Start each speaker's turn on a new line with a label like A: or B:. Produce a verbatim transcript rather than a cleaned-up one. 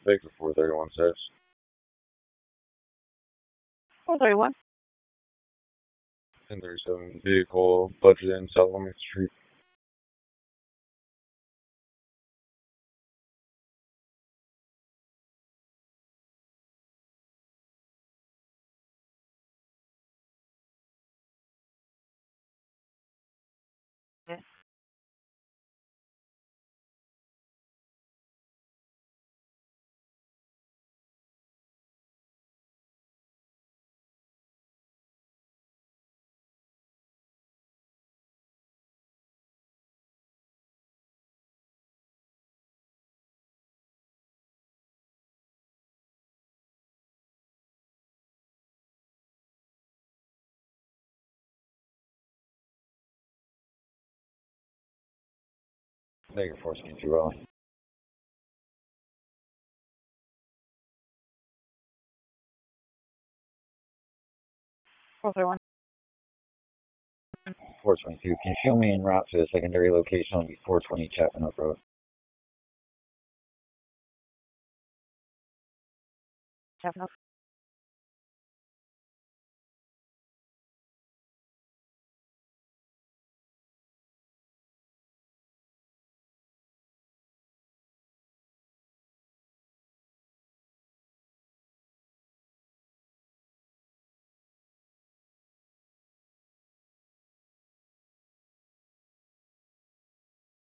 A: Victor four thirty-one six.
B: four thirty-one.
A: ten thirty-seven vehicle budgeted in South Wilmington Street.
B: Yeah.
A: Negative four speed two Raleigh.
B: four thirty-one.
A: four twenty-two. Can you show me en route to the secondary location on the four twenty Chapman Oak Road?
B: Chapman Oak.